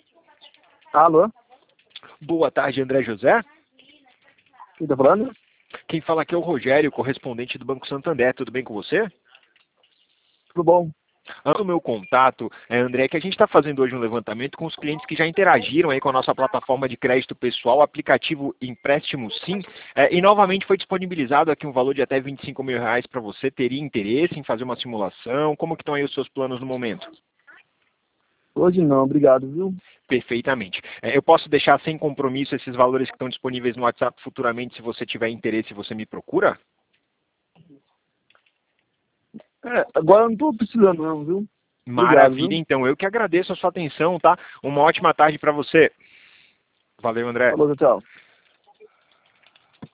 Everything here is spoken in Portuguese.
Alô? Boa tarde, André José. Quem tá falando? Quem fala aqui é o Rogério, correspondente do Banco Santander. Tudo bem com você? Tudo bom? O meu contato, André, que a gente está fazendo hoje um levantamento com os clientes que já interagiram aí com a nossa plataforma de crédito pessoal, aplicativo Empréstimo Sim, e novamente foi disponibilizado aqui um valor de até R$ 25.000 para você. Teria interesse em fazer uma simulação? Como que estão aí os seus planos no momento? Hoje não, obrigado, viu? Perfeitamente. Eu posso deixar sem compromisso esses valores que estão disponíveis no WhatsApp futuramente, se você tiver interesse, você me procura? Agora eu não tô precisando não, viu? Obrigado, Maravilha, viu? então. Eu que agradeço a sua atenção, tá? Uma ótima tarde para você. Valeu, André. Falou, tchau.